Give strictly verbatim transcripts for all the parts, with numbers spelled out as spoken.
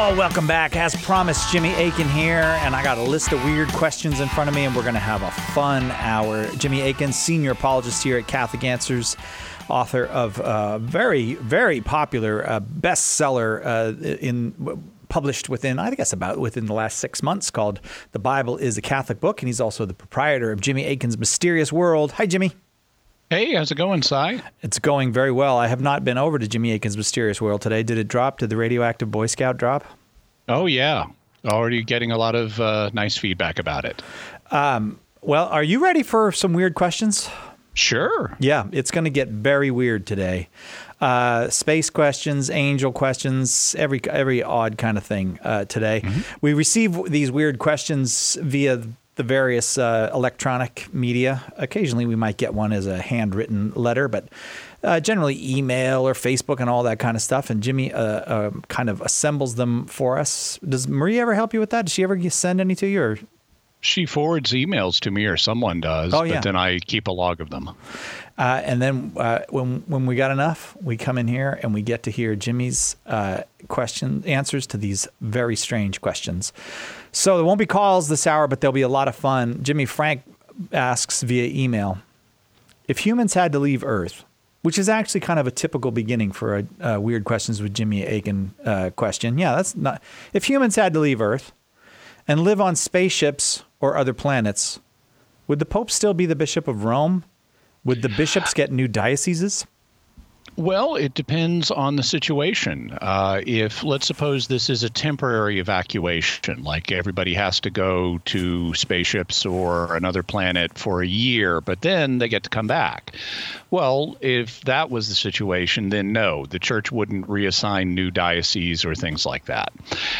Well, welcome back. As promised, Jimmy Akin here, and I got a list of weird questions in front of me, and we're going to have a fun hour. Jimmy Akin, senior apologist here at Catholic Answers, author of a very, very popular uh, bestseller uh, in published within, I guess, about within the last six months called The Bible is a Catholic Book, and he's also the proprietor of Jimmy Akin's Mysterious World. Hi, Jimmy. Hey, how's it going, Si? It's going very well. I have not been over to Jimmy Akin's Mysterious World today. Did it drop? Did the Radioactive Boy Scout drop? Oh, yeah. Already getting a lot of uh, nice feedback about it. Um, well, are you ready for some weird questions? Sure. Yeah, it's going to get very weird today. Uh, space questions, angel questions, every every odd kind of thing uh, today. Mm-hmm. We receive these weird questions via the various uh, electronic media. Occasionally we might get one as a handwritten letter, but uh, generally email or Facebook and all that kind of stuff. And Jimmy uh, uh, kind of assembles them for us. Does Maria ever help you with that? Does she ever send any to you? Or? She forwards emails to me, or someone does, oh, yeah. But then I keep a log of them. Uh, and then uh, when when we got enough, we come in here and we get to hear Jimmy's uh, question answers to these very strange questions. So there won't be calls this hour, but there'll be a lot of fun. Jimmy Frank asks via email, if humans had to leave Earth, which is actually kind of a typical beginning for a uh, Weird Questions with Jimmy Akin uh, question. Yeah, that's not. If humans had to leave Earth and live on spaceships or other planets, would the Pope still be the Bishop of Rome? Would the bishops get new dioceses? Well, it depends on the situation. Uh, if, let's suppose this is a temporary evacuation, like everybody has to go to spaceships or another planet for a year, but then they get to come back. Well, if that was the situation, then no, the church wouldn't reassign new dioceses or things like that.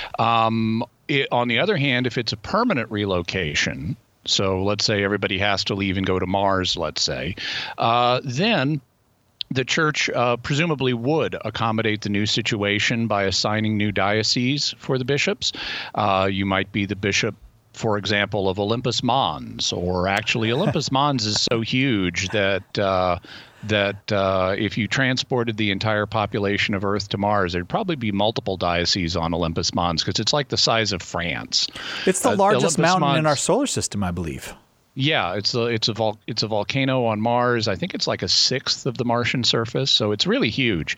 Um, it, on the other hand, if it's a permanent relocation, so let's say everybody has to leave and go to Mars, let's say, uh, then the church uh, presumably would accommodate the new situation by assigning new dioceses for the bishops. Uh, you might be the bishop, for example, of Olympus Mons, or actually Olympus Mons is so huge that uh, that uh, if you transported the entire population of Earth to Mars, there'd probably be multiple dioceses on Olympus Mons because it's like the size of France. It's the uh, largest Olympus mountain Mons, in our solar system, I believe. Yeah, it's a it's a vol- it's a volcano on Mars. I think it's like a sixth of the Martian surface, so it's really huge.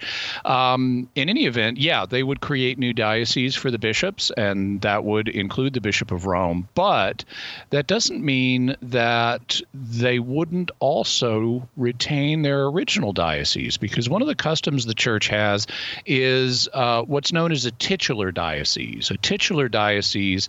Um, in any event, yeah, they would create new dioceses for the bishops, and that would include the Bishop of Rome. But that doesn't mean that they wouldn't also retain their original diocese, because one of the customs the church has is uh, what's known as a titular diocese. A titular diocese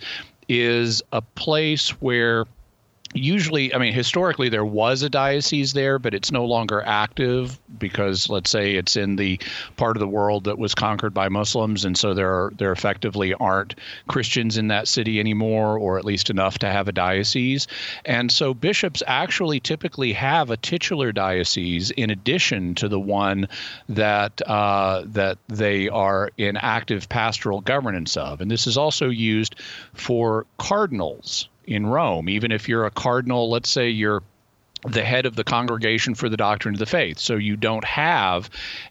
is a place where usually, I mean, historically there was a diocese there, but it's no longer active because, let's say, it's in the part of the world that was conquered by Muslims, and so there are, there effectively aren't Christians in that city anymore, or at least enough to have a diocese. And so bishops actually typically have a titular diocese in addition to the one that uh, that they are in active pastoral governance of. And this is also used for cardinals in Rome. Even if you're a cardinal, let's say you're the head of the Congregation for the Doctrine of the Faith, so you don't have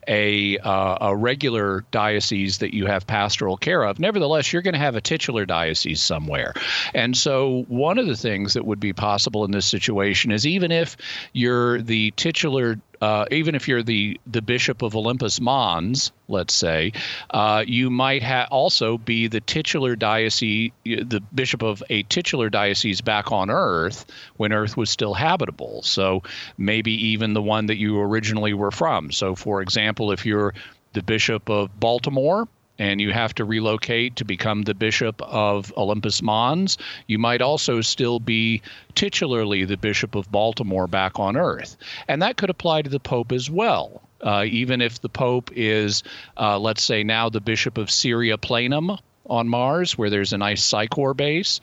a uh, a regular diocese that you have pastoral care of. Nevertheless, you're going to have a titular diocese somewhere. And so one of the things that would be possible in this situation is, even if you're the titular Uh, even if you're the, the Bishop of Olympus Mons, let's say, uh, you might ha- also be the titular diocese, the bishop of a titular diocese back on Earth when Earth was still habitable. So maybe even the one that you originally were from. So, for example, if you're the Bishop of Baltimore and you have to relocate to become the Bishop of Olympus Mons, you might also still be titularly the Bishop of Baltimore back on Earth. And that could apply to the Pope as well. Uh, even if the Pope is, uh, let's say now the Bishop of Syria Planum on Mars, where there's a nice Psychor base,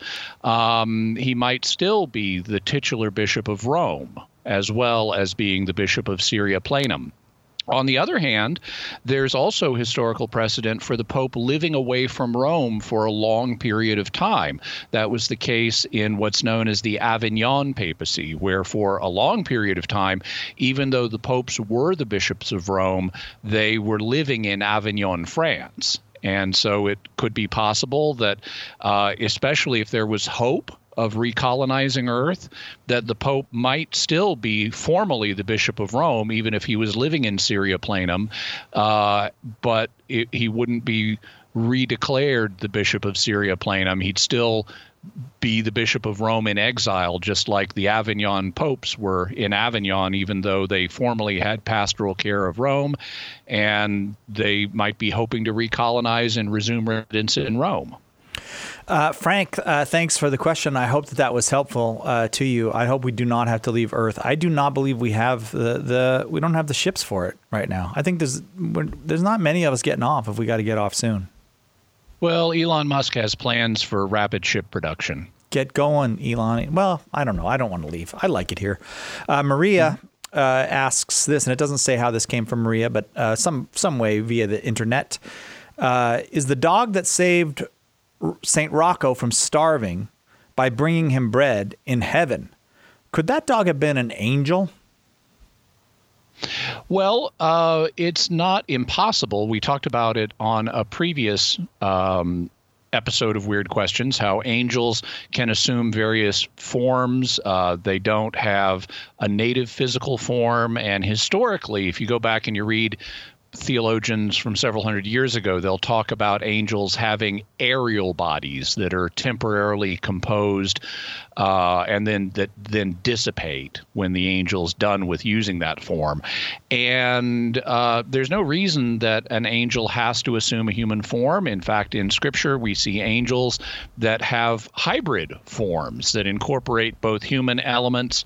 um, he might still be the titular Bishop of Rome, as well as being the Bishop of Syria Planum. On the other hand, there's also historical precedent for the Pope living away from Rome for a long period of time. That was the case in what's known as the Avignon papacy, where for a long period of time, even though the popes were the bishops of Rome, they were living in Avignon, France. And so it could be possible that, uh, especially if there was hope of recolonizing Earth, that the Pope might still be formally the Bishop of Rome, even if he was living in Syria Planum, uh, but it, he wouldn't be redeclared the Bishop of Syria Planum. He'd still be the Bishop of Rome in exile, just like the Avignon popes were in Avignon, even though they formally had pastoral care of Rome, and they might be hoping to recolonize and resume residence in Rome. Uh, Frank, uh, thanks for the question. I hope that that was helpful uh, to you. I hope we do not have to leave Earth. I do not believe we have the, the we don't have the ships for it right now. I think there's there's not many of us getting off if we got to get off soon. Well, Elon Musk has plans for rapid ship production. Get going, Elon. Well, I don't know. I don't want to leave. I like it here. Uh, Maria uh, asks this, and it doesn't say how this came from Maria, but uh, some some way via the internet. Uh, is the dog that saved Saint Rocco from starving by bringing him bread in heaven, could that dog have been an angel? Well, uh, it's not impossible. We talked about it on a previous um, episode of Weird Questions, how angels can assume various forms. Uh, they don't have a native physical form. And historically, if you go back and you read theologians from several hundred years ago, they'll talk about angels having aerial bodies that are temporarily composed uh, and then that then dissipate when the angel's done with using that form. And uh, there's no reason that an angel has to assume a human form. In fact, in Scripture, we see angels that have hybrid forms that incorporate both human elements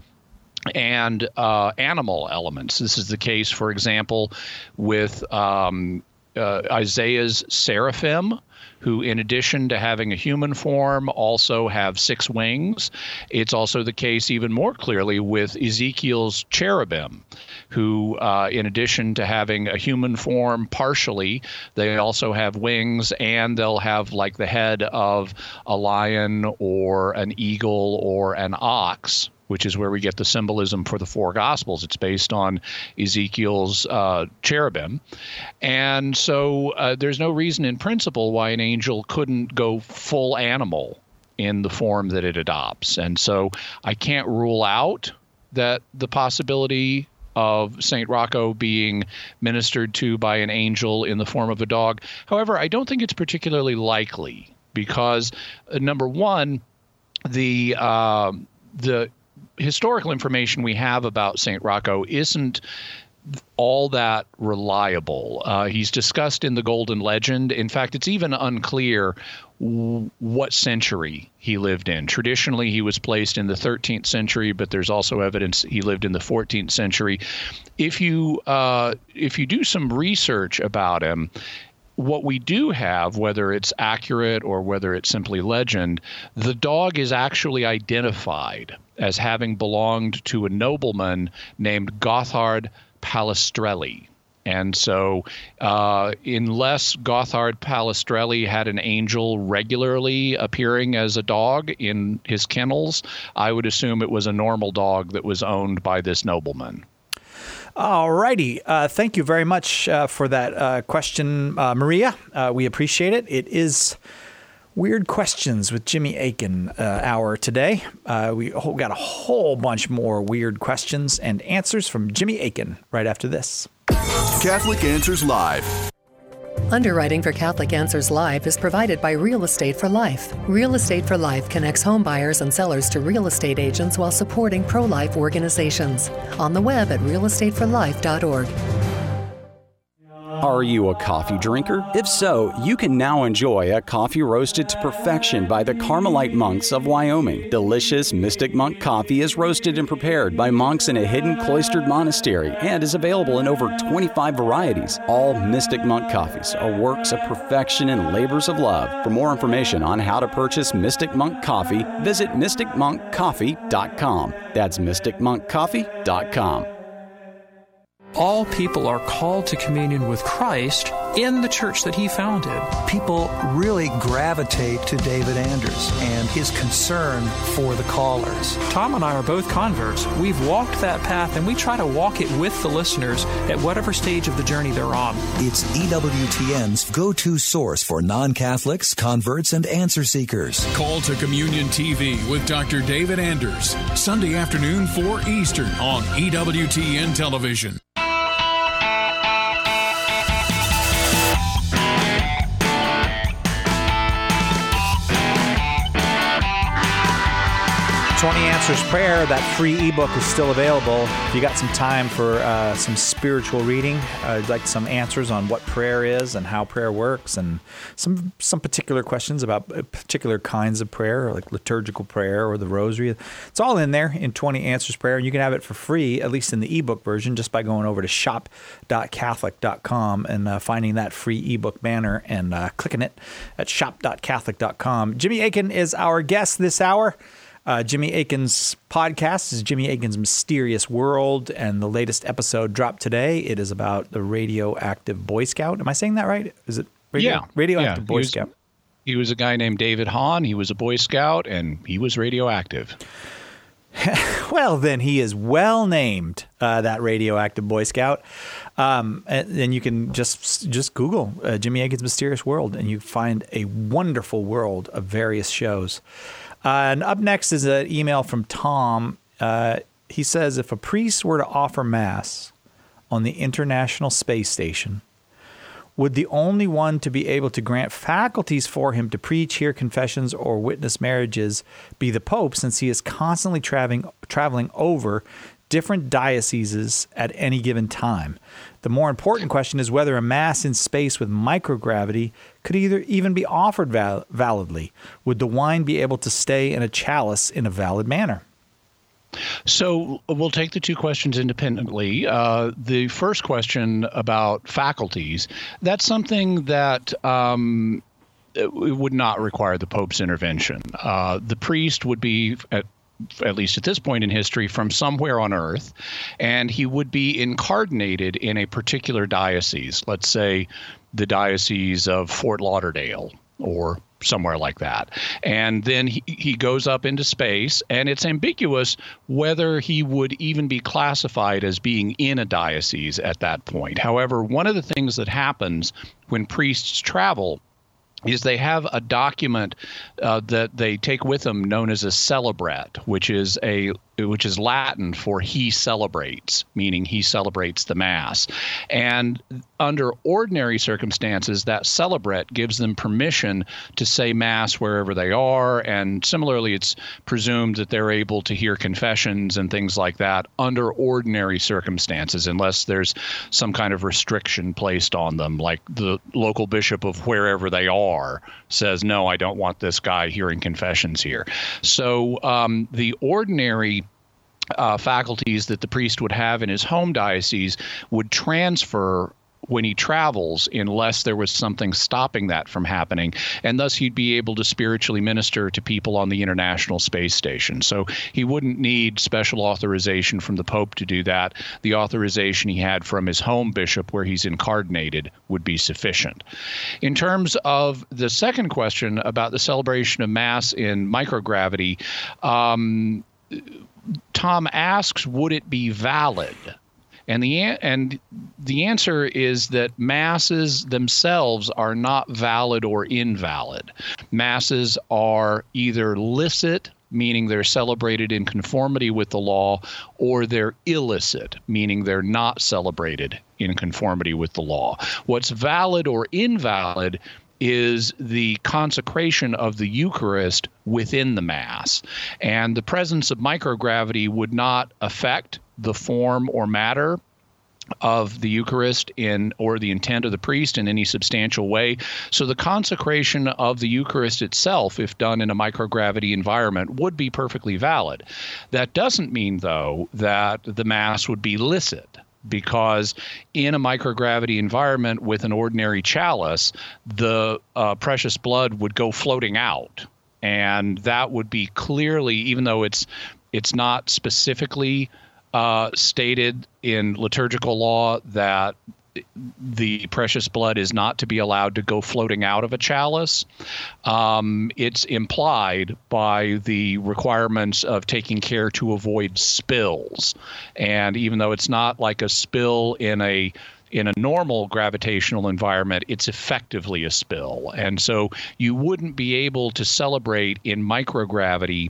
and uh, animal elements. This is the case, for example, with um, uh, Isaiah's seraphim, who, in addition to having a human form, also have six wings. It's also the case, even more clearly, with Ezekiel's cherubim, who, uh, in addition to having a human form partially, they also have wings, and they'll have like the head of a lion or an eagle or an ox, which is where we get the symbolism for the four Gospels. It's based on Ezekiel's uh, cherubim. And so uh, there's no reason in principle why an angel couldn't go full animal in the form that it adopts. And so I can't rule out that the possibility of Saint Rocco being ministered to by an angel in the form of a dog. However, I don't think it's particularly likely because, uh, number one, the uh, the historical information we have about Saint Rocco isn't all that reliable. Uh, he's discussed in the Golden Legend. In fact, it's even unclear w- what century he lived in. Traditionally, he was placed in the thirteenth century, but there's also evidence he lived in the fourteenth century. If you uh, if you do some research about him, what we do have, whether it's accurate or whether it's simply legend, the dog is actually identified as having belonged to a nobleman named Gotthard Palestrelli. And so uh, unless Gotthard Palestrelli had an angel regularly appearing as a dog in his kennels, I would assume it was a normal dog that was owned by this nobleman. All righty. Uh, thank you very much uh, for that uh, question, uh, Maria. Uh, we appreciate it. It is Weird Questions with Jimmy Akin uh, hour today. Uh, we got a whole bunch more weird questions and answers from Jimmy Akin right after this. Catholic Answers Live. Underwriting for Catholic Answers Live is provided by Real Estate for Life. Real Estate for Life connects home buyers and sellers to real estate agents while supporting pro-life organizations. On the web at real estate for life dot org. Are you a coffee drinker? If so, you can now enjoy a coffee roasted to perfection by the Carmelite monks of Wyoming. Delicious Mystic Monk coffee is roasted and prepared by monks in a hidden cloistered monastery and is available in over twenty-five varieties. All Mystic Monk coffees are works of perfection and labors of love. For more information on how to purchase Mystic Monk coffee, visit mystic monk coffee dot com. That's mystic monk coffee dot com. All people are called to communion with Christ in the church that he founded. People really gravitate to David Anders and his concern for the callers. Tom and I are both converts. We've walked that path, and we try to walk it with the listeners at whatever stage of the journey they're on. It's E W T N's go-to source for non-Catholics, converts, and answer seekers. Call to Communion T V with Doctor David Anders, Sunday afternoon, four Eastern on E W T N Television. twenty Answers Prayer, that free ebook is still available. If you got some time for uh, some spiritual reading, uh, like some answers on what prayer is and how prayer works, and some some particular questions about particular kinds of prayer, like liturgical prayer or the rosary. It's all in there in twenty Answers Prayer, and you can have it for free, at least in the ebook version, just by going over to shop dot catholic dot com and uh, finding that free ebook banner and uh, clicking it at shop dot catholic dot com. Jimmy Akin is our guest this hour. Uh, Jimmy Akin's podcast is Jimmy Akin's Mysterious World, and the latest episode dropped today. It is about the radioactive Boy Scout. Am I saying that right? Is it radio, yeah. radioactive yeah. Boy he was, Scout? He was a guy named David Hahn. He was a Boy Scout, and he was radioactive. Well, then he is well named, uh, that radioactive Boy Scout. Um, and then you can just just Google uh, Jimmy Akin's Mysterious World, and you find a wonderful world of various shows. Uh, and up next is an email from Tom. Uh, he says, if a priest were to offer Mass on the International Space Station, would the only one to be able to grant faculties for him to preach, hear confessions, or witness marriages be the Pope, since he is constantly traveling, traveling over different dioceses at any given time? The more important question is whether a Mass in space with microgravity could either even be offered val- validly. Would the wine be able to stay in a chalice in a valid manner? So we'll take the two questions independently. Uh, the first question about faculties, that's something that um, it would not require the Pope's intervention. Uh, the priest would be, at at least at this point in history, from somewhere on earth, and he would be incarnated in a particular diocese, let's say the Diocese of Fort Lauderdale or somewhere like that. And then he, he goes up into space, and it's ambiguous whether he would even be classified as being in a diocese at that point. However, one of the things that happens when priests travel is they have a document uh, that they take with them known as a celebret, which is a which is Latin for he celebrates, meaning he celebrates the Mass. And under ordinary circumstances, that celebret gives them permission to say Mass wherever they are. And similarly, it's presumed that they're able to hear confessions and things like that under ordinary circumstances, unless there's some kind of restriction placed on them, like the local bishop of wherever they are says, no, I don't want this guy hearing confessions here. So um, the ordinary uh, faculties that the priest would have in his home diocese would transfer when he travels, unless there was something stopping that from happening. And thus he'd be able to spiritually minister to people on the International Space Station. So he wouldn't need special authorization from the Pope to do that. The authorization he had from his home bishop, where he's incarnated, would be sufficient. In terms of the second question about the celebration of Mass in microgravity, um, Tom asks, would it be valid? And the and the answer is that Masses themselves are not valid or invalid. Masses are either licit, meaning they're celebrated in conformity with the law, or they're illicit, meaning they're not celebrated in conformity with the law. What's valid or invalid is the consecration of the Eucharist within the Mass. And the presence of microgravity would not affect the form or matter of the Eucharist in or the intent of the priest in any substantial way. So the consecration of the Eucharist itself, if done in a microgravity environment, would be perfectly valid. That doesn't mean, though, that the Mass would be licit, because in a microgravity environment with an ordinary chalice, the uh, precious blood would go floating out. And that would be clearly, even though it's it's not specifically uh, stated in liturgical law that the precious blood is not to be allowed to go floating out of a chalice. Um, it's implied by the requirements of taking care to avoid spills. And even though it's not like a spill in a in a normal gravitational environment, it's effectively a spill. And so you wouldn't be able to celebrate in microgravity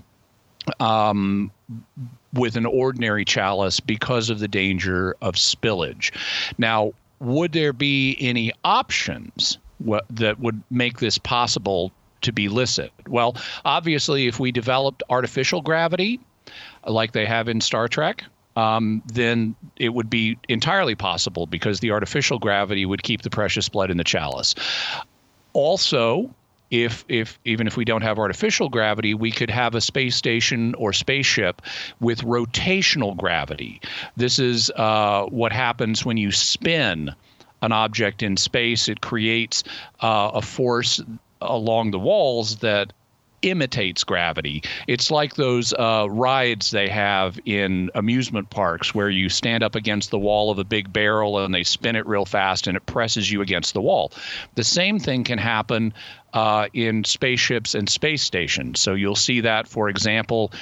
um, with an ordinary chalice because of the danger of spillage. Now, would there be any options w- that would make this possible to be licit? Well, obviously, if we developed artificial gravity, like they have in Star Trek, um, then it would be entirely possible because the artificial gravity would keep the precious blood in the chalice. Also, if if even if we don't have artificial gravity, we could have a space station or spaceship with rotational gravity. This is uh, what happens when you spin an object in space. It creates uh, a force along the walls that imitates gravity. It's like those uh, rides they have in amusement parks where you stand up against the wall of a big barrel and they spin it real fast and it presses you against the wall. The same thing can happen uh, in spaceships and space stations. So you'll see that, for example,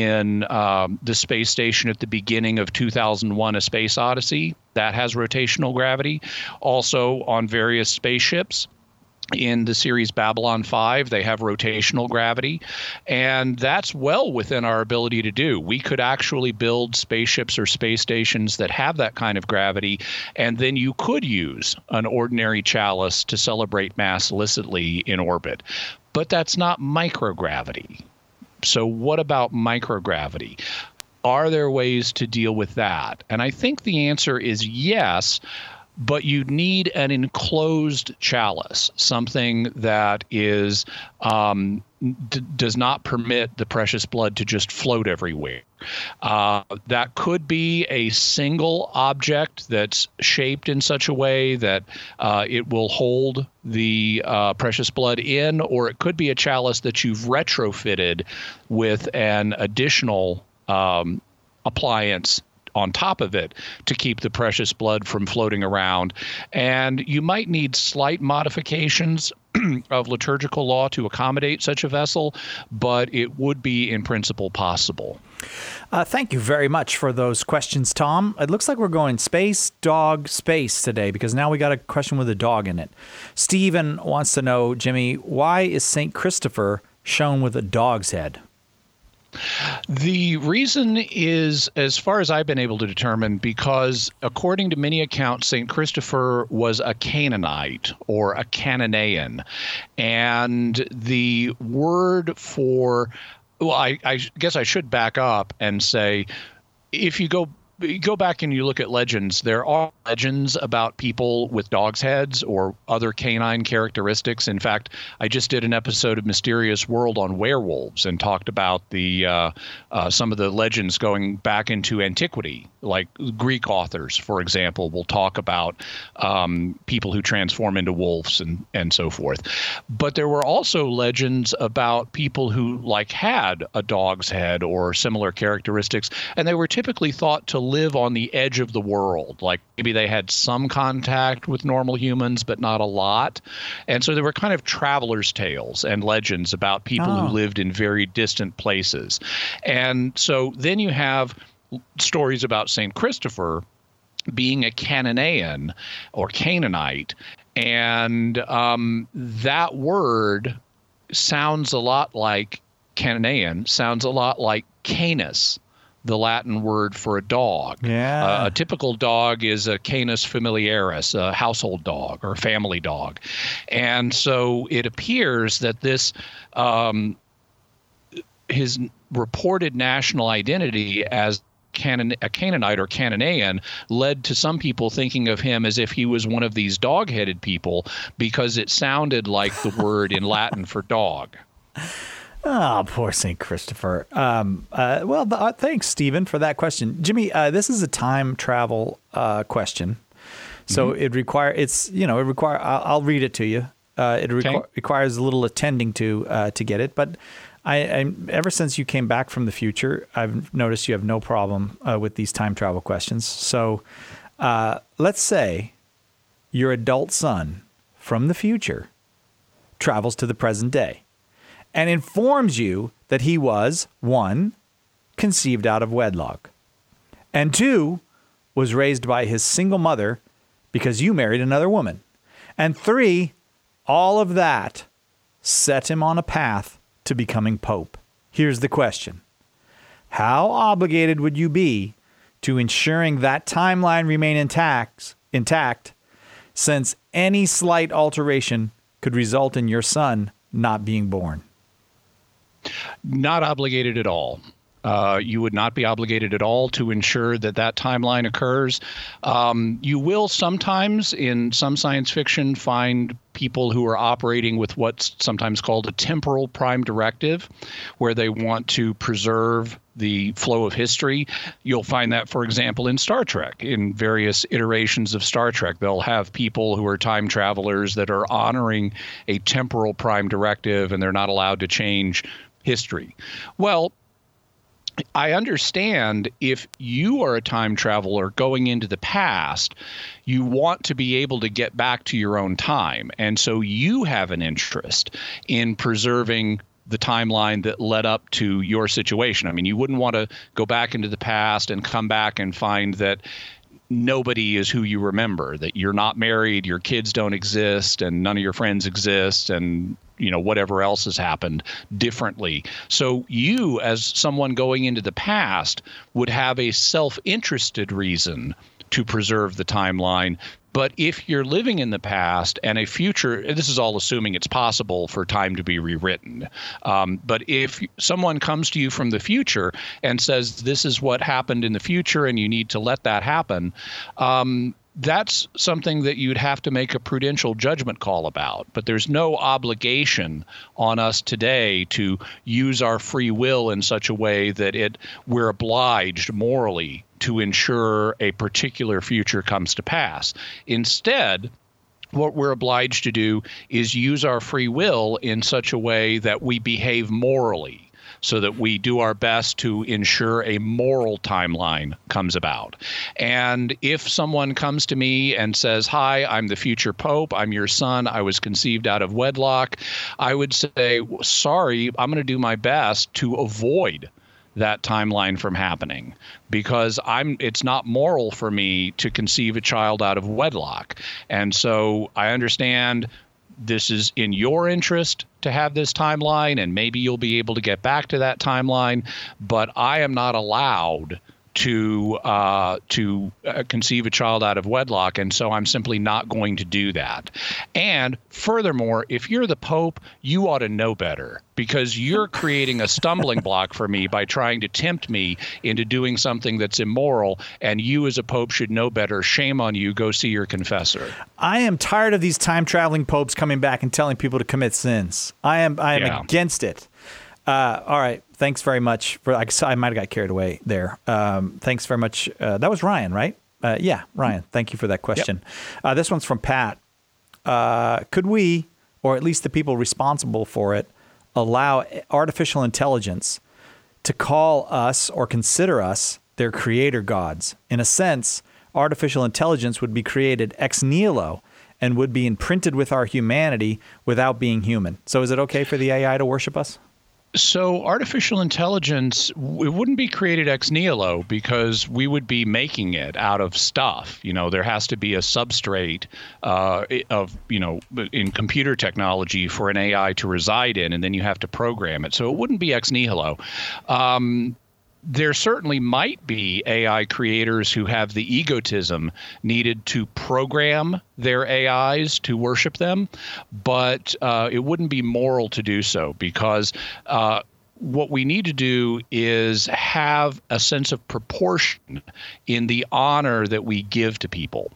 in um, the space station at the beginning of two thousand one, A Space Odyssey. That has rotational gravity. Also on various spaceships. In the series Babylon five, they have rotational gravity, and that's well within our ability to do. We could actually build spaceships or space stations that have that kind of gravity, and then you could use an ordinary chalice to celebrate Mass licitly in orbit. But that's not microgravity. So what about microgravity? Are there ways to deal with that? And I think the answer is yes. But you need an enclosed chalice, something that is um, d- does not permit the precious blood to just float everywhere. Uh, that could be a single object that's shaped in such a way that uh, it will hold the uh, precious blood in, or it could be a chalice that you've retrofitted with an additional um, appliance on top of it to keep the precious blood from floating around. And you might need slight modifications of liturgical law to accommodate such a vessel, but it would be in principle possible. Uh, thank you very much for those questions, Tom. It looks like we're going space, dog, space today because now we got a question with a dog in it. Stephen wants to know, Jimmy, why is Saint Christopher shown with a dog's head? The reason is, as far as I've been able to determine, because according to many accounts, Saint Christopher was a Canaanite or a Cananaean. And the word for, well, I, I guess I should back up and say, if you go You go back and you look at legends, there are legends about people with dogs' heads or other canine characteristics. In fact, I just did an episode of Mysterious World on werewolves and talked about the uh, uh, some of the legends going back into antiquity. Like Greek authors, for example, will talk about um, people who transform into wolves and, and so forth. But there were also legends about people who like had a dog's head or similar characteristics, and they were typically thought to live on the edge of the world. Like maybe they had some contact with normal humans, but not a lot. And so there were kind of travelers' tales and legends about people oh. who lived in very distant places. And so then you have stories about Saint Christopher being a Cananaean or Canaanite. And um, that word sounds a lot like Cananaean, sounds a lot like Canis, the Latin word for a dog. Yeah. Uh, a typical dog is a Canis familiaris, a household dog or a family dog. And so it appears that this, um, his reported national identity as Canan- a Canaanite or Cananaean led to some people thinking of him as if he was one of these dog-headed people because it sounded like the word in Latin for dog. Oh, poor Saint Christopher. Um, uh, well, uh, thanks, Stephen, for that question. Jimmy, uh, this is a time travel uh, question. So mm-hmm. it require it's, you know, it require, I'll, I'll read it to you. Uh, it requ- okay. requires a little attending to uh, to get it. But I, I ever since you came back from the future, I've noticed you have no problem uh, with these time travel questions. So uh, let's say your adult son from the future travels to the present day and informs you that he was, one, conceived out of wedlock, and two, was raised by his single mother because you married another woman, and three, all of that set him on a path to becoming Pope. Here's the question. How obligated would you be to ensuring that timeline remain intact, intact since any slight alteration could result in your son not being born? Not obligated at all. Uh, you would not be obligated at all to ensure that that timeline occurs. Um, you will sometimes, in some science fiction, find people who are operating with what's sometimes called a temporal prime directive, where they want to preserve the flow of history. You'll find that, for example, in Star Trek, in various iterations of Star Trek. They'll have people who are time travelers that are honoring a temporal prime directive, and they're not allowed to change history. Well, I understand if you are a time traveler going into the past, you want to be able to get back to your own time. And so you have an interest in preserving the timeline that led up to your situation. I mean, you wouldn't want to go back into the past and come back and find that nobody is who you remember, that you're not married, your kids don't exist, and none of your friends exist, and you know, whatever else has happened differently. So you, as someone going into the past, would have a self-interested reason to preserve the timeline. But if you're living in the past and a future, this is all assuming it's possible for time to be rewritten. Um, but if someone comes to you from the future and says, this is what happened in the future and you need to let that happen, um, that's something that you'd have to make a prudential judgment call about. But there's no obligation on us today to use our free will in such a way that it we're obliged morally to ensure a particular future comes to pass. Instead, what we're obliged to do is use our free will in such a way that we behave morally, so that we do our best to ensure a moral timeline comes about. And if someone comes to me and says, hi, I'm the future Pope, I'm your son, I was conceived out of wedlock, I would say, sorry, I'm going to do my best to avoid that timeline from happening, because I'm it's not moral for me to conceive a child out of wedlock. And so I understand this is in your interest to have this timeline, and maybe you'll be able to get back to that timeline, but I am not allowed to uh, to uh, conceive a child out of wedlock, and so I'm simply not going to do that. And furthermore, if you're the Pope, you ought to know better, because you're creating a stumbling block for me by trying to tempt me into doing something that's immoral, and you as a Pope should know better. Shame on you. Go see your confessor. I am tired of these time-traveling popes coming back and telling people to commit sins. I am I am yeah. against it. Uh, all right. Thanks very much for. I, I might have got carried away there. Um, thanks very much. Uh, that was Ryan, right? Uh, yeah, Ryan. Thank you for that question. Yep. Uh, this one's from Pat. Uh, could we, or at least the people responsible for it, allow artificial intelligence to call us or consider us their creator gods? In a sense, artificial intelligence would be created ex nihilo and would be imprinted with our humanity without being human. So is it okay for the A I to worship us? So artificial intelligence, it wouldn't be created ex nihilo, because we would be making it out of stuff. You know, there has to be a substrate uh, of, you know, in computer technology for an A I to reside in, and then you have to program it. So it wouldn't be ex nihilo. Um, There certainly might be A I creators who have the egotism needed to program their A Is to worship them, but uh, it wouldn't be moral to do so, because uh, what we need to do is have a sense of proportion in the honor that we give to people.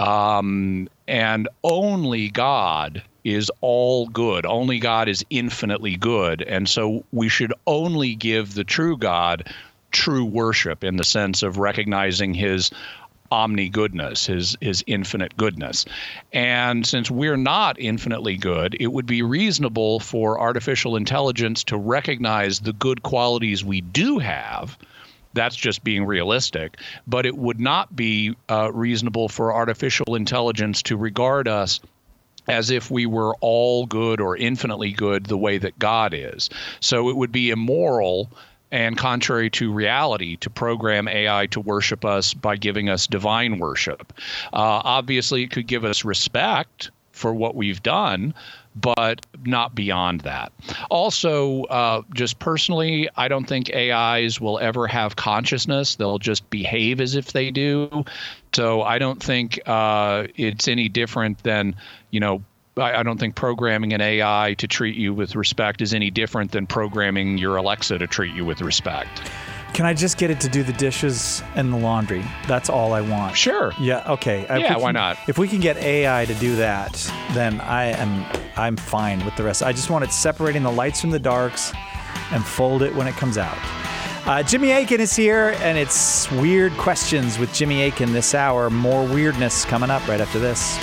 Um, and only God is all good. Only God is infinitely good. And so we should only give the true God true worship, in the sense of recognizing his omni-goodness, his, his infinite goodness. And since we're not infinitely good, it would be reasonable for artificial intelligence to recognize the good qualities we do have. That's just being realistic. But it would not be uh, reasonable for artificial intelligence to regard us as if we were all good or infinitely good the way that God is. So it would be immoral and contrary to reality to program A I to worship us by giving us divine worship. Uh, obviously, it could give us respect for what we've done, but not beyond that. Also, uh, just personally, I don't think A Is will ever have consciousness. They'll just behave as if they do. So I don't think uh, it's any different than, you know, I, I don't think programming an A I to treat you with respect is any different than programming your Alexa to treat you with respect. Can I just get it to do the dishes and the laundry? That's all I want. Sure. Yeah. Okay. If Yeah. can, Why not? If we can get A I to do that, then I am I'm fine with the rest. I just want it separating the lights from the darks, and fold it when it comes out. Uh, Jimmy Akin is here, and it's Weird Questions with Jimmy Akin this hour. More weirdness coming up right after this.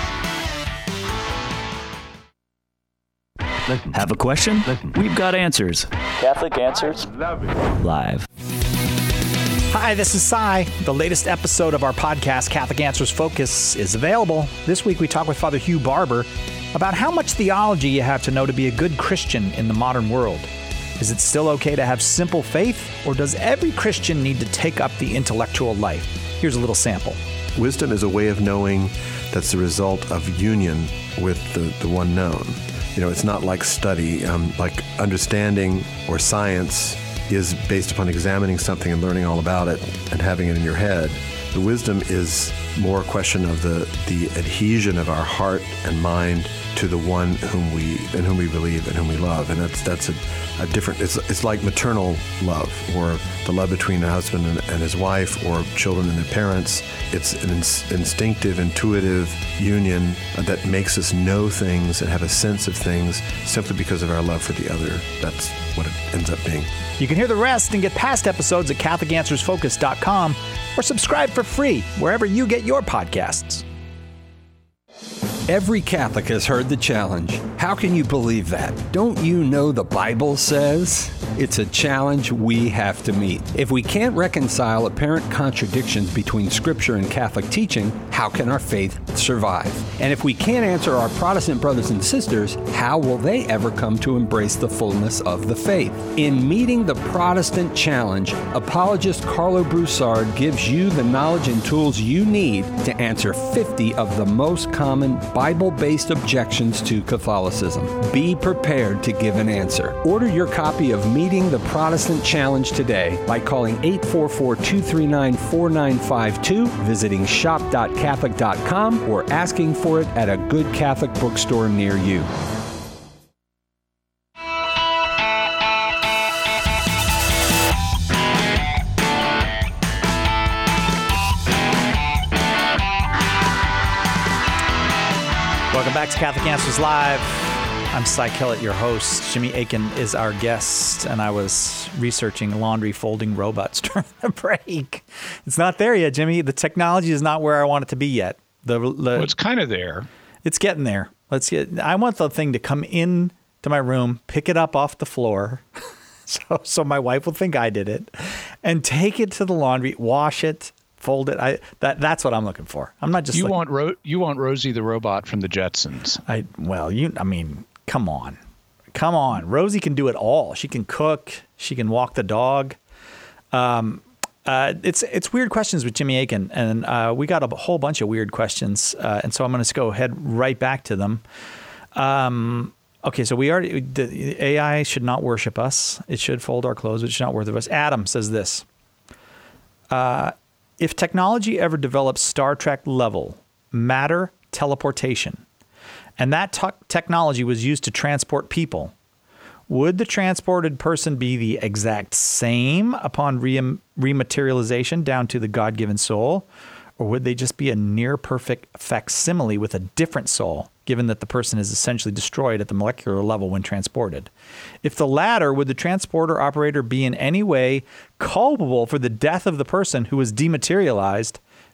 Have a question? We've got answers. Catholic Answers Live. Hi, this is Cy. The latest episode of our podcast, Catholic Answers Focus, is available. This week we talk with Father Hugh Barber about how much theology you have to know to be a good Christian in the modern world. Is it still okay to have simple faith, or does every Christian need to take up the intellectual life? Here's a little sample. Wisdom is a way of knowing that's the result of union with the, the one known. You know, it's not like study, um, like understanding or science is based upon examining something and learning all about it and having it in your head. The wisdom is more a question of the, the adhesion of our heart and mind to the one whom we in whom we believe and whom we love, and that's that's a, a different. It's it's like maternal love, or the love between a husband and, and his wife, or children and their parents. It's an ins- instinctive, intuitive union that makes us know things and have a sense of things simply because of our love for the other. That's what it ends up being. You can hear the rest and get past episodes at Catholic Answers Focus dot com or subscribe for free wherever you get your podcasts. Every Catholic has heard the challenge. How can you believe that? Don't you know the Bible says? It's a challenge we have to meet. If we can't reconcile apparent contradictions between Scripture and Catholic teaching, how can our faith survive? And if we can't answer our Protestant brothers and sisters, how will they ever come to embrace the fullness of the faith? In Meeting the Protestant Challenge, apologist Carlo Broussard gives you the knowledge and tools you need to answer fifty of the most common Bible-based objections to Catholicism. Be prepared to give an answer. Order your copy of Meeting the Protestant Challenge today by calling eight four four, two three nine, four nine five two, visiting shop dot catholic dot com, or asking for it at a good Catholic bookstore near you. Welcome back to Catholic Answers Live. I'm Cy Kellett, your host. Jimmy Akin is our guest, and I was researching laundry folding robots during the break. It's not there yet, Jimmy. The technology is not where I want it to be yet. The, the well, it's kind of there. It's getting there. Let's get. I want the thing to come in to my room, pick it up off the floor, so so my wife will think I did it, and take it to the laundry, wash it, fold it. I that that's what I'm looking for. I'm not just you looking, want Ro- you want Rosie the robot from the Jetsons. I well, you I mean, come on. Come on. Rosie can do it all. She can cook, she can walk the dog. Um uh it's it's weird questions with Jimmy Akin, and uh we got a whole bunch of weird questions, uh, and so I'm going to go ahead right back to them. Um okay, so we already the A I should not worship us. It should fold our clothes, it should not worship us. Adam says this. Uh If technology ever develops Star Trek level matter teleportation, and that t- technology was used to transport people, would the transported person be the exact same upon re- rematerialization down to the God-given soul, or would they just be a near-perfect facsimile with a different soul, given that the person is essentially destroyed at the molecular level when transported? If the latter, would the transporter operator be in any way culpable for the death of the person who was dematerialized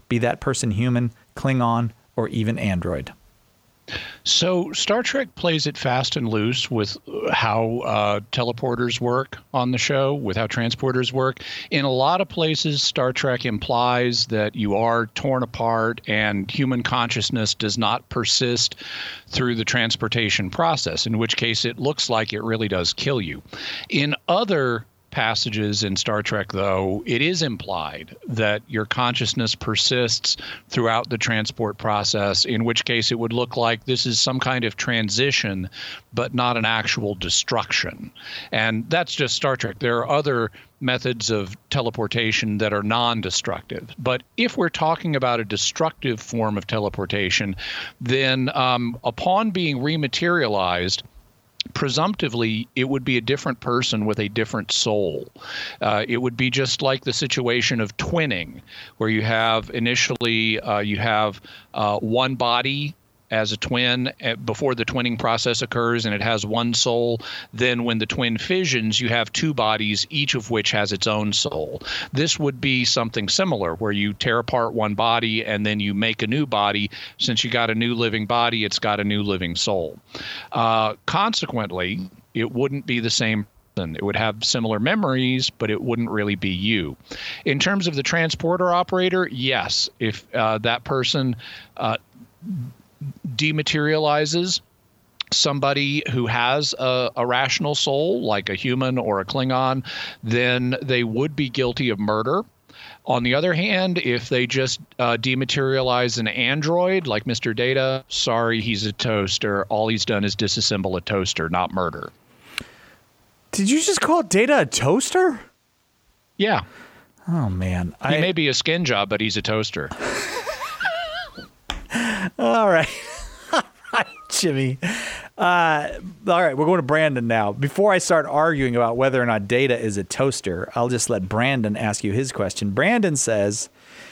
be that person human, Klingon, or even android? So Star Trek plays it fast and loose with how uh, teleporters work on the show, with how transporters work. In a lot of places, Star Trek implies that you are torn apart and human consciousness does not persist through the transportation process, in which case it looks like it really does kill you. In other passages in Star Trek, though, it is implied that your consciousness persists throughout the transport process, in which case it would look like this is some kind of transition, but not an actual destruction. And that's just Star Trek. There are other methods of teleportation that are non-destructive. But if we're talking about a destructive form of teleportation, then um, upon being rematerialized, presumptively, it would be a different person with a different soul. Uh, it would be just like the situation of twinning, where you have initially uh, you have uh, one body as a twin before the twinning process occurs, and it has one soul. Then when the twin fissions, you have two bodies, each of which has its own soul. This would be something similar, where you tear apart one body and then you make a new body. Since you got a new living body, it's got a new living soul. Uh, consequently, it wouldn't be the same. It would have similar memories, but it wouldn't really be you. In terms of the transporter operator, yes, if uh, that person uh, dematerializes somebody who has a, a rational soul, like a human or a Klingon, then they would be guilty of murder. On the other hand, if they just uh, dematerialize an android, like Mister Data, sorry, he's a toaster. All he's done is disassemble a toaster, not murder. Did you just call Data a toaster? Yeah. Oh, man. He I... may be a skin job, but he's a toaster. All right. All right, Jimmy. Uh, all right, we're going to Brandon now. Before I start arguing about whether or not Data is a toaster, I'll just let Brandon ask you his question. Brandon says,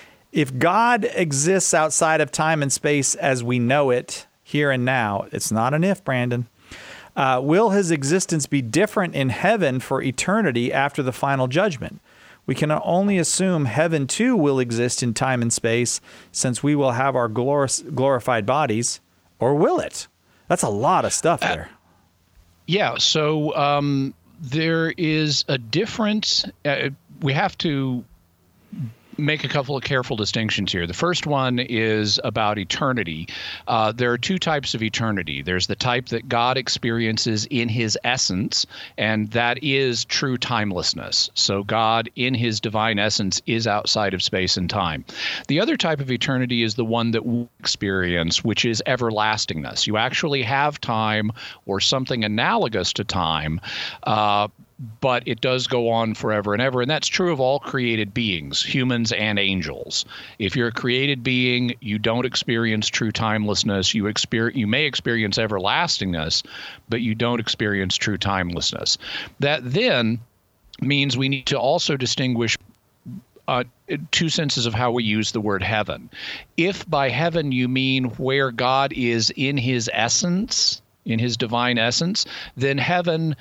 if God exists outside of time and space as we know it here and now, it's not an if, Brandon, uh, will his existence be different in heaven for eternity after the final judgment? We can only assume heaven, too, will exist in time and space, since we will have our glor- glorified bodies, or will it? That's a lot of stuff there. Uh, yeah, so um, there is a difference. Uh, we have to make a couple of careful distinctions here. The first one is about eternity. Uh, there are two types of eternity. There's the type that God experiences in his essence, and that is true timelessness. So God, in his divine essence, is outside of space and time. The other type of eternity is the one that we experience, which is everlastingness. You actually have time or something analogous to time, uh, but it does go on forever and ever. And that's true of all created beings, humans and angels. If you're a created being, you don't experience true timelessness. You experience, you may experience everlastingness, but you don't experience true timelessness. That then means we need to also distinguish uh, two senses of how we use the word heaven. If by heaven you mean where God is in his essence, in his divine essence, then heaven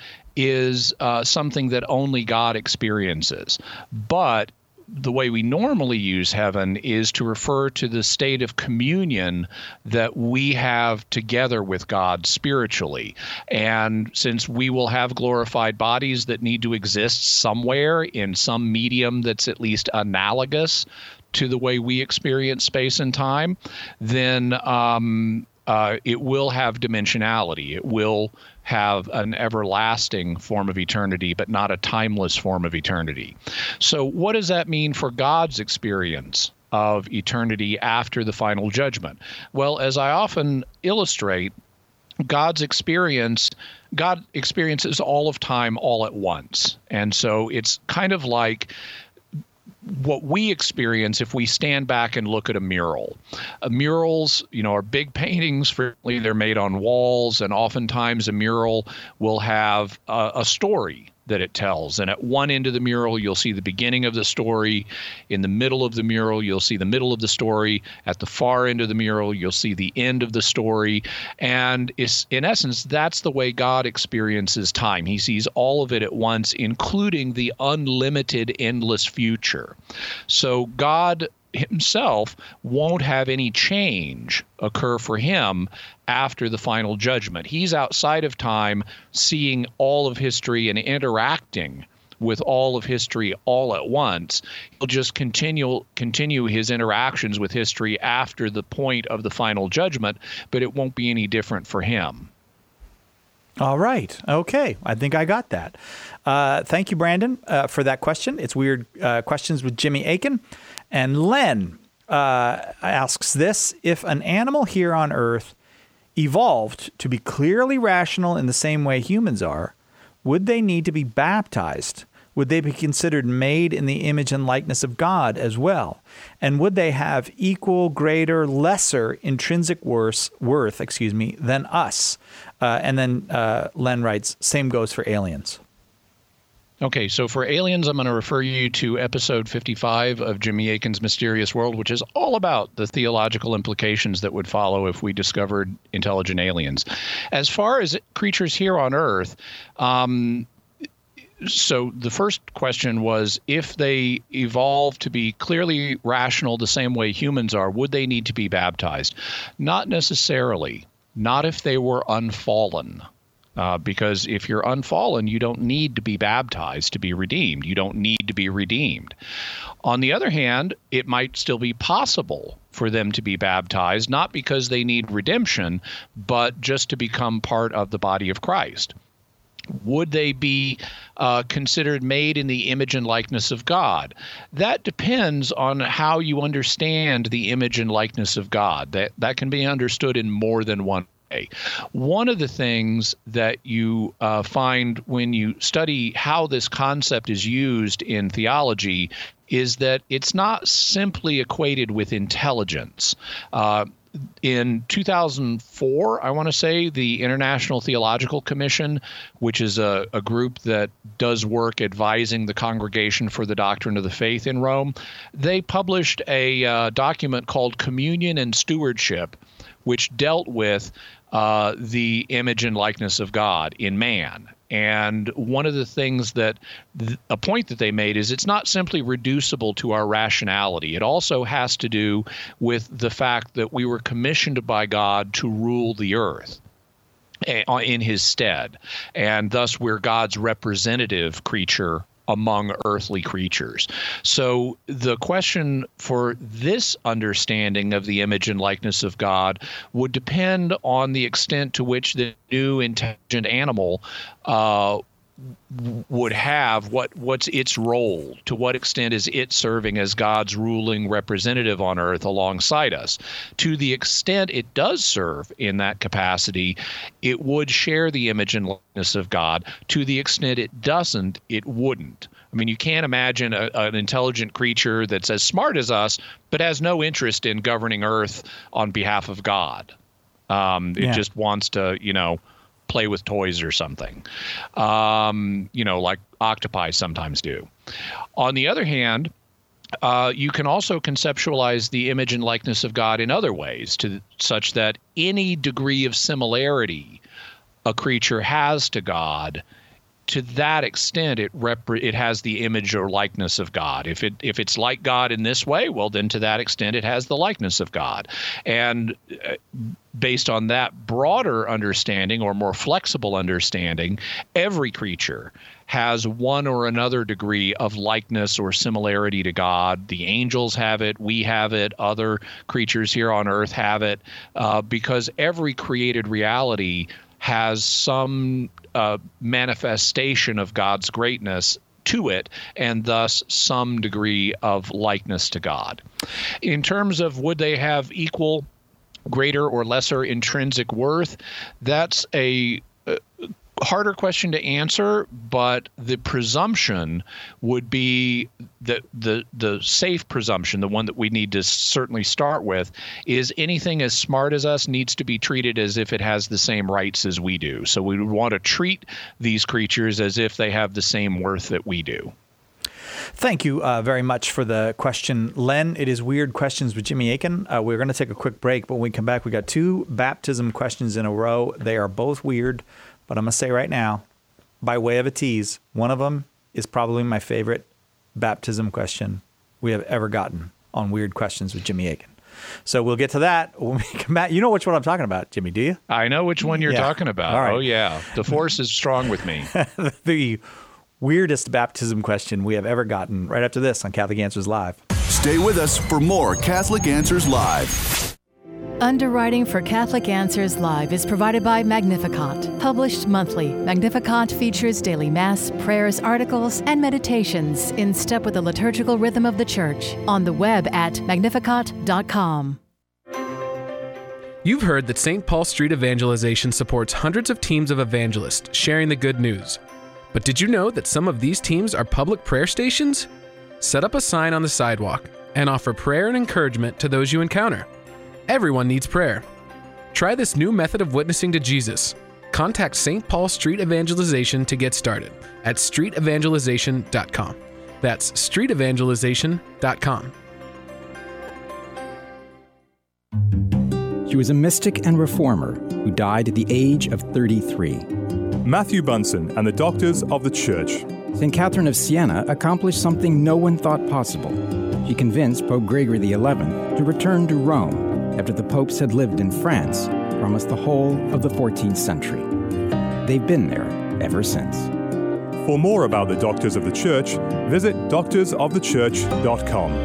is uh, something that only God experiences. But the way we normally use heaven is to refer to the state of communion that we have together with God spiritually. And since we will have glorified bodies that need to exist somewhere in some medium that's at least analogous to the way we experience space and time, then um, uh, it will have dimensionality. It will have an everlasting form of eternity, but not a timeless form of eternity. So what does that mean for God's experience of eternity after the final judgment? Well, as I often illustrate, God's experience, God experiences all of time all at once. And so it's kind of like what we experience if we stand back and look at a mural. Uh, murals, you know, are big paintings. Frequently, they're made on walls, and oftentimes a mural will have a, a story that it tells. And at one end of the mural, you'll see the beginning of the story. In the middle of the mural, you'll see the middle of the story. At the far end of the mural, you'll see the end of the story. And it's, in essence, that's the way God experiences time. He sees all of it at once, including the unlimited, endless future. So God himself won't have any change occur for him after the final judgment. He's outside of time, seeing all of history and interacting with all of history all at once. He'll just continue continue his interactions with history after the point of the final judgment, but it won't be any different for him. All right. Okay. I think I got that. Uh, thank you, Brandon, uh, for that question. It's Weird uh, Questions with Jimmy Akin. And Len uh, asks this: if an animal here on Earth evolved to be clearly rational in the same way humans are, would they need to be baptized? Would they be considered made in the image and likeness of God as well? And would they have equal, greater, lesser intrinsic worth, worth excuse me, than us? Uh, and then uh, Len writes, same goes for aliens. Okay, so for aliens, I'm going to refer you to episode fifty-five of Jimmy Akin's Mysterious World, which is all about the theological implications that would follow if we discovered intelligent aliens. As far as creatures here on Earth, um, so the first question was, if they evolve to be clearly rational the same way humans are, would they need to be baptized? Not necessarily. Not if they were unfallen. Uh, because if you're unfallen, you don't need to be baptized to be redeemed. You don't need to be redeemed. On the other hand, it might still be possible for them to be baptized, not because they need redemption, but just to become part of the body of Christ. Would they be uh, considered made in the image and likeness of God? That depends on how you understand the image and likeness of God. That that can be understood in more than one way. One of the things that you uh, find when you study how this concept is used in theology is that it's not simply equated with intelligence. Uh, In two thousand four, I want to say, the International Theological Commission, which is a, a group that does work advising the Congregation for the Doctrine of the Faith in Rome, they published a uh, document called Communion and Stewardship, which dealt with uh, the image and likeness of God in man. And one of the things that th- a point that they made is it's not simply reducible to our rationality. It also has to do with the fact that we were commissioned by God to rule the earth in his stead. And thus we're God's representative creature among earthly creatures. So the question for this understanding of the image and likeness of God would depend on the extent to which the new intelligent animal uh, would have, what what's its role, to what extent is it serving as God's ruling representative on earth alongside us. To the extent it does serve in that capacity, it would share the image and likeness of God. To the extent it doesn't, it wouldn't. I mean, you can't imagine a, an intelligent creature that's as smart as us, but has no interest in governing earth on behalf of God. Um, it Yeah. just wants to, you know, play with toys or something, um, you know, like octopi sometimes do. On the other hand, uh, you can also conceptualize the image and likeness of God in other ways, to such that any degree of similarity a creature has to God, to that extent, it rep- it has the image or likeness of God. If it if it's like God in this way, well, then to that extent, it has the likeness of God. And uh, based on that broader understanding, or more flexible understanding, every creature has one or another degree of likeness or similarity to God. The angels have it, we have it, other creatures here on earth have it, uh, because every created reality has some uh, manifestation of God's greatness to it, and thus some degree of likeness to God. In terms of would they have equal, greater, or lesser intrinsic worth, that's a uh, harder question to answer, but the presumption would be that the the safe presumption, the one that we need to certainly start with, is anything as smart as us needs to be treated as if it has the same rights as we do. So we would want to treat these creatures as if they have the same worth that we do. Thank you uh, very much for the question, Len. It is Weird Questions with Jimmy Akin. Uh, we're going to take a quick break, but when we come back, we got two baptism questions in a row. They are both weird, but I'm going to say right now, by way of a tease, one of them is probably my favorite baptism question we have ever gotten on Weird Questions with Jimmy Akin. So we'll get to that when we come back. You know which one I'm talking about, Jimmy, do you? I know which one you're yeah. talking about. Right. Oh, yeah. The force is strong with me. The weirdest baptism question we have ever gotten right after this on Catholic Answers Live. Stay with us for more Catholic Answers Live. Underwriting for Catholic Answers Live is provided by Magnificat. Published monthly, Magnificat features daily Mass, prayers, articles, and meditations in step with the liturgical rhythm of the Church. On the web at magnificat dot com. You've heard that Saint Paul Street Evangelization supports hundreds of teams of evangelists sharing the good news. But did you know that some of these teams are public prayer stations? Set up a sign on the sidewalk and offer prayer and encouragement to those you encounter. Everyone needs prayer. Try this new method of witnessing to Jesus. Contact Saint Paul Street Evangelization to get started at street evangelization dot com. That's street evangelization dot com. She was a mystic and reformer who died at the age of thirty-three. Matthew Bunson and the Doctors of the Church. Saint Catherine of Siena accomplished something no one thought possible. She convinced Pope Gregory the eleventh to return to Rome after the popes had lived in France for almost the whole of the fourteenth century. They've been there ever since. For more about the Doctors of the Church, visit doctors of the church dot com.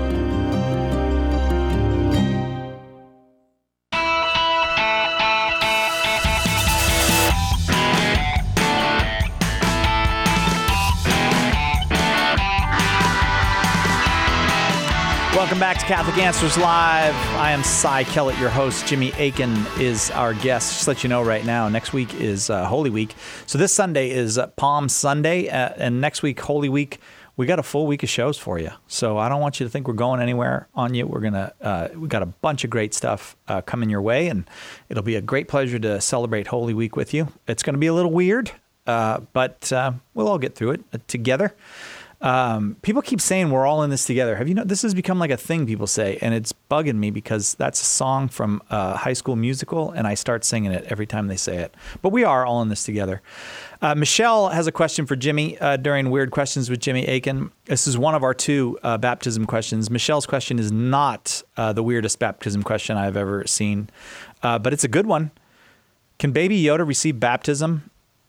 Welcome back to Catholic Answers Live. I am Cy Kellett, your host. Jimmy Akin is our guest. Just to let you know right now, next week is uh, Holy Week. So this Sunday is uh, Palm Sunday, uh, and next week, Holy Week, we got a full week of shows for you. So I don't want you to think we're going anywhere on you. We're gonna, uh, we got a bunch of great stuff uh, coming your way, and it'll be a great pleasure to celebrate Holy Week with you. It's going to be a little weird, uh, but uh, we'll all get through it uh, together. Um, people keep saying we're all in this together. Have you know, this has become like a thing people say, and it's bugging me because that's a song from a High School Musical, and I start singing it every time they say it. But we are all in this together. Uh, Michelle has a question for Jimmy uh, during Weird Questions with Jimmy Akin. This is one of our two uh, baptism questions. Michelle's question is not uh, the weirdest baptism question I've ever seen, uh, but it's a good one. Can Baby Yoda receive baptism?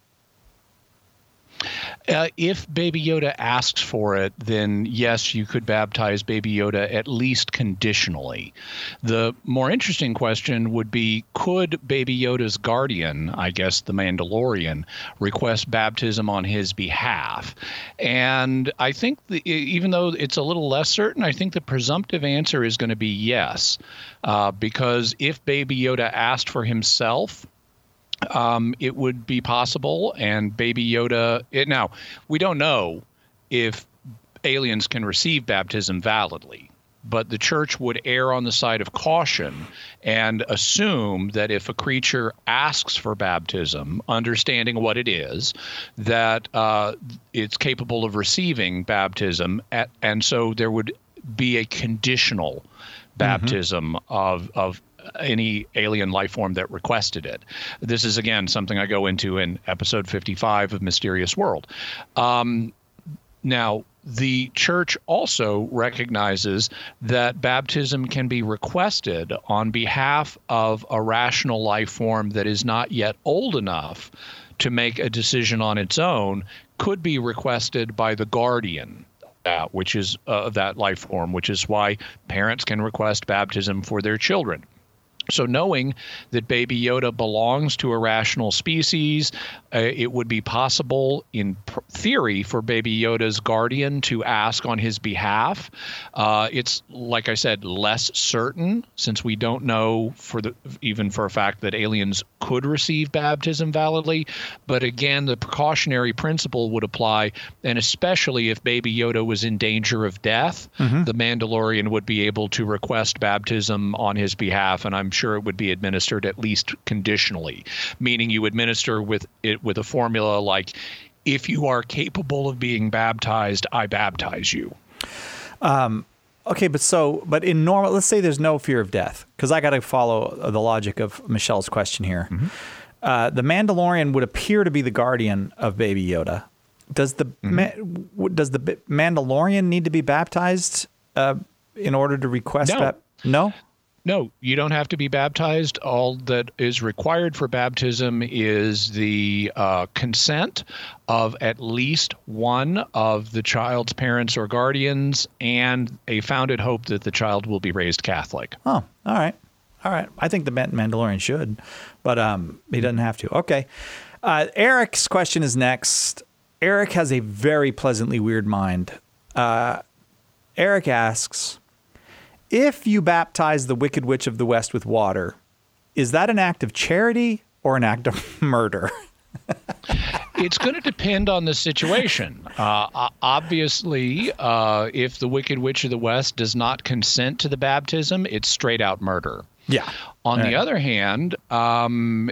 Uh, if Baby Yoda asks for it, then yes, you could baptize Baby Yoda at least conditionally. The more interesting question would be, could Baby Yoda's guardian, I guess the Mandalorian, request baptism on his behalf? And I think the, even though it's a little less certain, I think the presumptive answer is going to be yes, uh, because if Baby Yoda asked for himself, Um, it would be possible, and Baby Yoda. It, now, we don't know if aliens can receive baptism validly, but the Church would err on the side of caution and assume that if a creature asks for baptism, understanding what it is, that uh, it's capable of receiving baptism, at, and so there would be a conditional baptism mm-hmm. of of. any alien life form that requested it. This is, again, something I go into in episode fifty-five of Mysterious World. Um, now, the Church also recognizes that baptism can be requested on behalf of a rational life form that is not yet old enough to make a decision on its own, could be requested by the guardian. Uh, which is uh, that life form, which is why parents can request baptism for their children. So knowing that Baby Yoda belongs to a rational species, uh, it would be possible in pr- theory for Baby Yoda's guardian to ask on his behalf. Uh, it's, like I said, less certain, since we don't know for the even for a fact that aliens could receive baptism validly. But again, the precautionary principle would apply, and especially if Baby Yoda was in danger of death, mm-hmm. the Mandalorian would be able to request baptism on his behalf, and I'm sure it would be administered at least conditionally, meaning you administer with it with a formula like, if you are capable of being baptized, I baptize you. Um, okay, but so, but in normal, let's say there's no fear of death, because I got to follow the logic of Michelle's question here. Mm-hmm. Uh, the Mandalorian would appear to be the guardian of Baby Yoda. Does the mm-hmm. ma- does the Mandalorian need to be baptized uh, in order to request No. bap- No? No, you don't have to be baptized. All that is required for baptism is the uh, consent of at least one of the child's parents or guardians and a founded hope that the child will be raised Catholic. Oh, all right. All right. I think the Mandalorian should, but um, he doesn't have to. Okay. Uh, Eric's question is next. Eric has a very pleasantly weird mind. Uh, Eric asks, if you baptize the Wicked Witch of the West with water, is that an act of charity or an act of murder? It's going to depend on the situation. Uh, obviously, uh, if the Wicked Witch of the West does not consent to the baptism, it's straight out murder. Yeah. On All the right. other hand, um,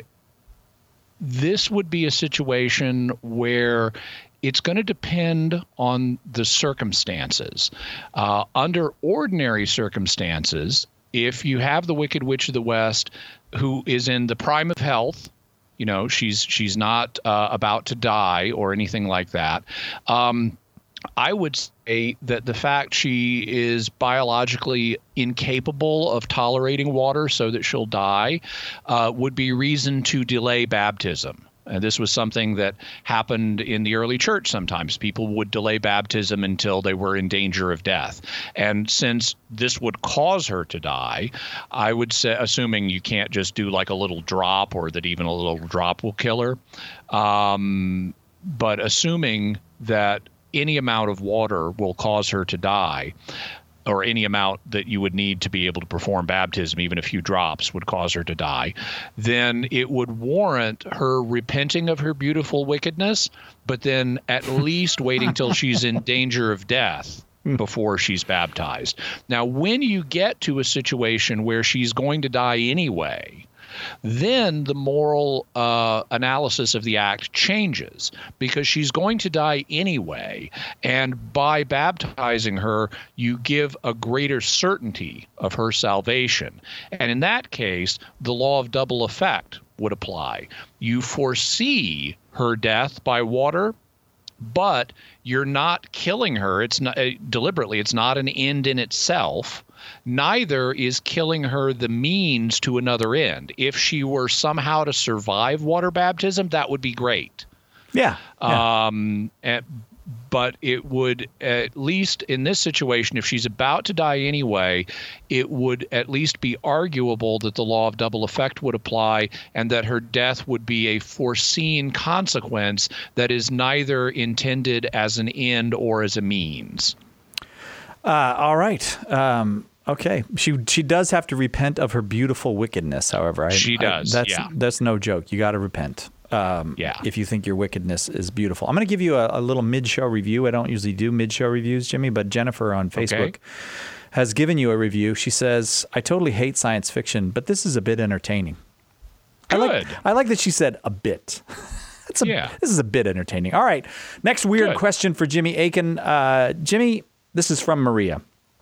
this would be a situation where it's going to depend on the circumstances. Uh, under ordinary circumstances, if you have the Wicked Witch of the West who is in the prime of health, you know, she's she's not uh, about to die or anything like that, um, I would say that the fact she is biologically incapable of tolerating water so that she'll die uh, would be reason to delay baptism. And this was something that happened in the early church sometimes. People would delay baptism until they were in danger of death. And since this would cause her to die, I would say, assuming you can't just do like a little drop or that even a little drop will kill her, um, but assuming that any amount of water will cause her to die, or any amount that you would need to be able to perform baptism, even a few drops would cause her to die, then it would warrant her repenting of her beautiful wickedness, but then at least waiting till she's in danger of death before she's baptized. Now, when you get to a situation where she's going to die anyway, then the moral uh, analysis of the act changes, because she's going to die anyway. And by baptizing her, you give a greater certainty of her salvation. And in that case, the law of double effect would apply. You foresee her death by water, but you're not killing her. It's not uh, deliberately. It's not an end in itself. Neither is killing her the means to another end. If she were somehow to survive water baptism, that would be great. Yeah. yeah. Um, and, but it would, at least in this situation, if she's about to die anyway, it would at least be arguable that the law of double effect would apply and that her death would be a foreseen consequence that is neither intended as an end or as a means. Uh, all right. Um, okay. She she does have to repent of her beautiful wickedness, however. I, she does, I, that's, yeah. That's no joke. You got to repent. Um, yeah. If you think your wickedness is beautiful. I'm going to give you a, a little mid-show review. I don't usually do mid-show reviews, Jimmy, but Jennifer on Facebook okay. has given you a review. She says, I totally hate science fiction, but this is a bit entertaining. Good. I like, I like that she said a bit. It's a, yeah. This is a bit entertaining. All right. Next weird Good. question for Jimmy Aiken. Uh, Jimmy, this is from Maria.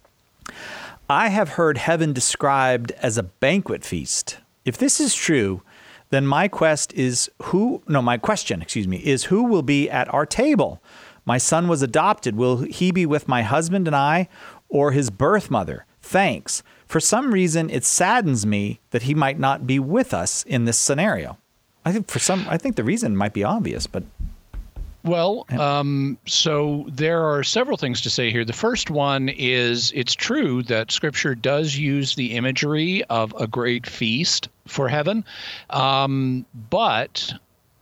I have heard heaven described as a banquet feast. If this is true, then my quest is who, no, my question, excuse me, is who will be at our table? My son was adopted. Will he be with my husband and I, or his birth mother? Thanks. For some reason, it saddens me that he might not be with us in this scenario. I think for some, I think the reason might be obvious, but. Well, um, so there are several things to say here. The first one is it's true that Scripture does use the imagery of a great feast for heaven, um, but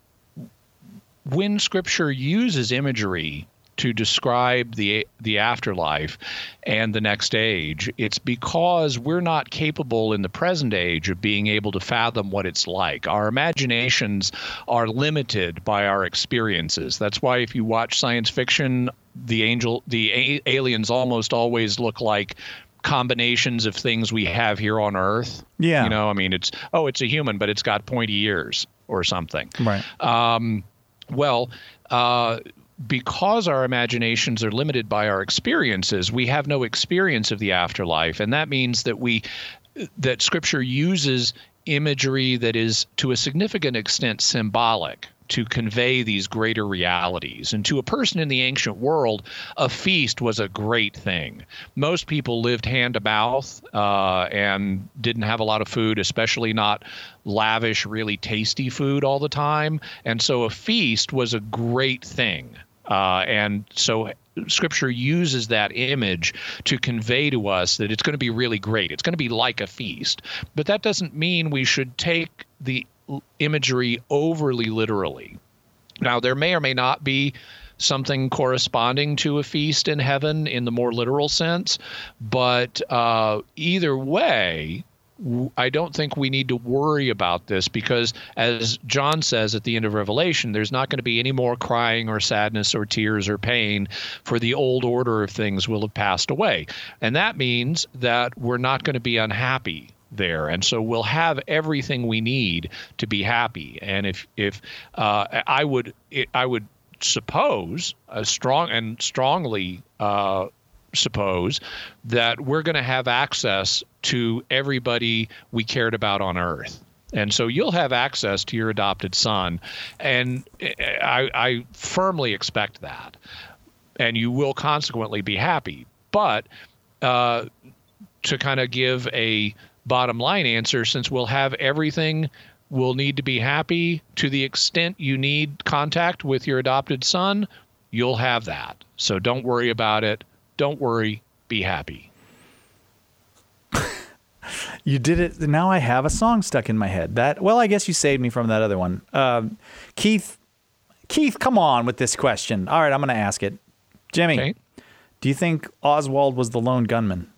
when Scripture uses imagery to describe the the afterlife and the next age, it's because we're not capable in the present age of being able to fathom what it's like. Our imaginations are limited by our experiences. That's why if you watch science fiction, the angel, the a- aliens almost always look like combinations of things we have here on Earth. Yeah. You know, I mean, it's, oh, it's a human, but it's got pointy ears or something. Right. Um, well, uh, because our imaginations are limited by our experiences, we have no experience of the afterlife. And that means that we, that Scripture uses imagery that is to a significant extent symbolic to convey these greater realities. And to a person in the ancient world, a feast was a great thing. Most people lived hand to mouth uh, and didn't have a lot of food, especially not lavish, really tasty food all the time. And so a feast was a great thing. Uh, and so Scripture uses that image to convey to us that it's going to be really great. It's going to be like a feast. But that doesn't mean we should take the imagery overly literally. Now, there may or may not be something corresponding to a feast in heaven in the more literal sense, but uh, either way, I don't think we need to worry about this because, as John says at the end of Revelation, there's not going to be any more crying or sadness or tears or pain, for the old order of things will have passed away. And that means that we're not going to be unhappy there. And so we'll have everything we need to be happy. And if if uh, I would I would suppose a strong and strongly uh, suppose that we're going to have access to everybody we cared about on earth. And so you'll have access to your adopted son. And I, I firmly expect that. And you will consequently be happy. But uh, to kind of give a bottom line answer, since we'll have everything, we'll need to be happy. To the extent you need contact with your adopted son, you'll have that. So don't worry about it. Don't worry. Be happy. You did it. Now I have a song stuck in my head. That well, I guess you saved me from that other one. Um, Keith, Keith, come on with this question. All right, I'm going to ask it. Jimmy, okay. Do you think Oswald was the lone gunman?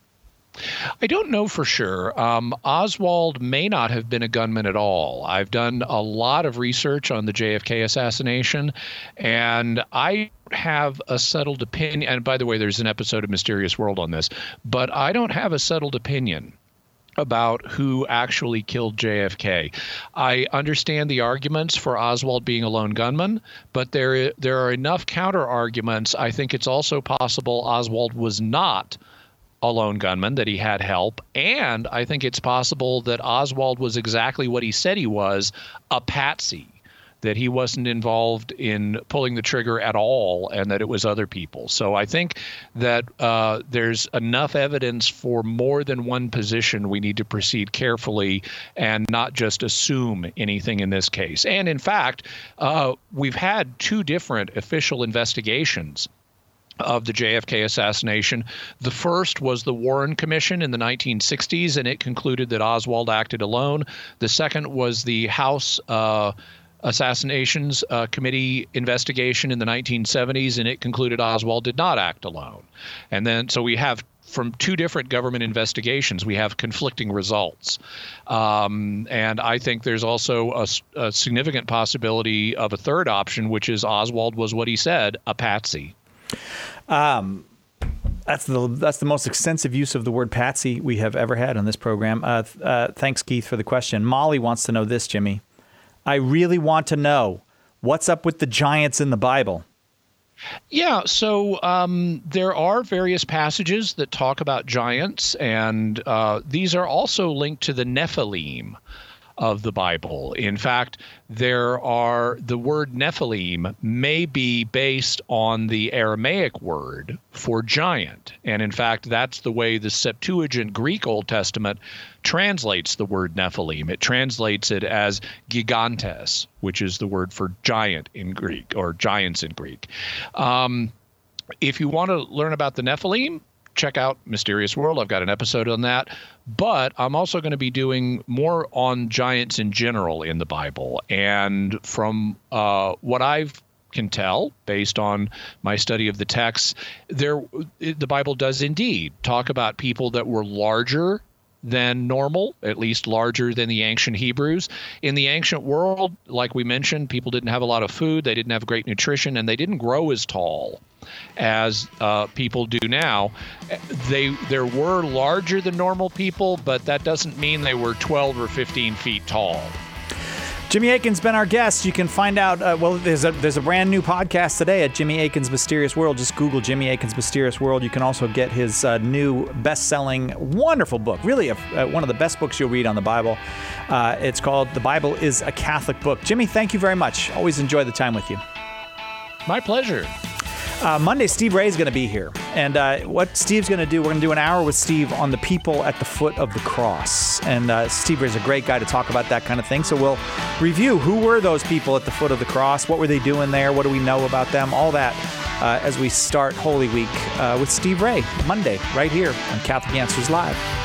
I don't know for sure. Um, Oswald may not have been a gunman at all. I've done a lot of research on the J F K assassination, and I have a settled opinion. And by the way, there's an episode of Mysterious World on this, but I don't have a settled opinion about who actually killed J F K. I understand the arguments for Oswald being a lone gunman, but there there are enough counter arguments. I think it's also possible Oswald was not a lone gunman, that he had help, and I think it's possible that Oswald was exactly what he said he was, a patsy, that he wasn't involved in pulling the trigger at all and that it was other people. So I think that uh, there's enough evidence for more than one position. We need to proceed carefully and not just assume anything in this case. And in fact, uh, we've had two different official investigations of the J F K assassination. The first was the Warren Commission in the nineteen sixties, and it concluded that Oswald acted alone. The second was the House uh, Assassinations uh, Committee investigation in the nineteen seventies, and it concluded Oswald did not act alone. And then, so we have from two different government investigations, we have conflicting results. Um, and I think there's also a, a significant possibility of a third option, which is Oswald was what he said, a patsy. Um, that's the that's the most extensive use of the word patsy we have ever had on this program. Uh, uh, thanks, Keith, for the question. Molly wants to know this, Jimmy. I really want to know what's up with the giants in the Bible. Yeah, so um, there are various passages that talk about giants, and uh, these are also linked to the Nephilim of the Bible. In fact, there are the word Nephilim may be based on the Aramaic word for giant. And in fact, that's the way the Septuagint Greek Old Testament translates the word Nephilim. It translates it as gigantes, which is the word for giant in Greek, or giants in Greek. Um, if you want to learn about the Nephilim, check out Mysterious World. I've got an episode on that. But I'm also going to be doing more on giants in general in the Bible. And from uh, what I can tell, based on my study of the text, there the Bible does indeed talk about people that were larger than normal, at least larger than the ancient Hebrews. In the ancient world, like we mentioned, people didn't have a lot of food, they didn't have great nutrition, and they didn't grow as tall as uh, people do now. They there were larger than normal people, but that doesn't mean they were twelve or fifteen feet tall. Jimmy Akin's been our guest. You can find out, uh, well, there's a there's a brand new podcast today at Jimmy Akin's Mysterious World. Just Google Jimmy Akin's Mysterious World. You can also get his uh, new best-selling, wonderful book, really a, uh, one of the best books you'll read on the Bible. Uh, it's called The Bible is a Catholic Book. Jimmy, thank you very much. Always enjoy the time with you. My pleasure. Uh, Monday, Steve Ray is going to be here. And uh, what Steve's going to do, we're going to do an hour with Steve on the people at the foot of the cross. And uh, Steve Ray is a great guy to talk about that kind of thing. So we'll review who were those people at the foot of the cross, what were they doing there, what do we know about them, all that uh, as we start Holy Week uh, with Steve Ray, Monday, right here on Catholic Answers Live.